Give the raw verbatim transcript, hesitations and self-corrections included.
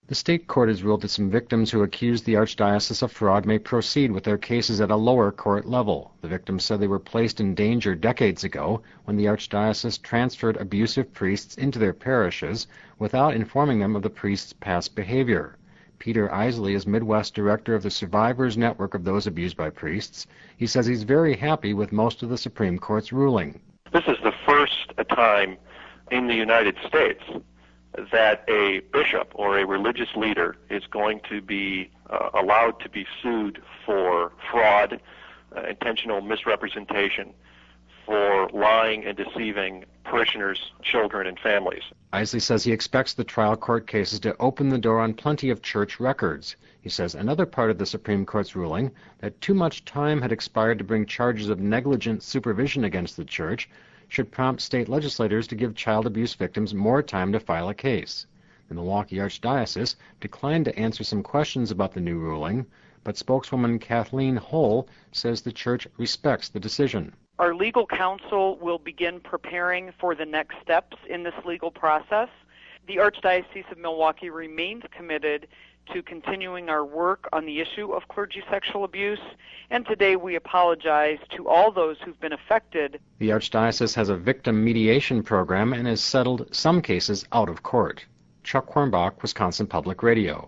The state court has ruled that some victims who accuse the Archdiocese of fraud may proceed with their cases at a lower court level. The victims said they were placed in danger decades ago when the Archdiocese transferred abusive priests into their parishes without informing them of the priests' past behavior. Peter Isley is Midwest director of the Survivors Network of Those Abused by Priests. He says he's very happy with most of the Supreme Court's ruling. This is the first time in the United States that a bishop or a religious leader is going to be uh, allowed to be sued for fraud, uh, intentional misrepresentation, for lying and deceiving parishioners, children, and families. Isley says he expects the trial court cases to open the door on plenty of church records. He says another part of the Supreme Court's ruling, that too much time had expired to bring charges of negligent supervision against the church, should prompt state legislators to give child abuse victims more time to file a case. The Milwaukee Archdiocese declined to answer some questions about the new ruling, but spokeswoman Kathleen Hull says the church respects the decision. Our legal counsel will begin preparing for the next steps in this legal process. The Archdiocese of Milwaukee remains committed to continuing our work on the issue of clergy sexual abuse, and today we apologize to all those who've been affected. The Archdiocese has a victim mediation program and has settled some cases out of court. Chuck Hornbach, Wisconsin Public Radio.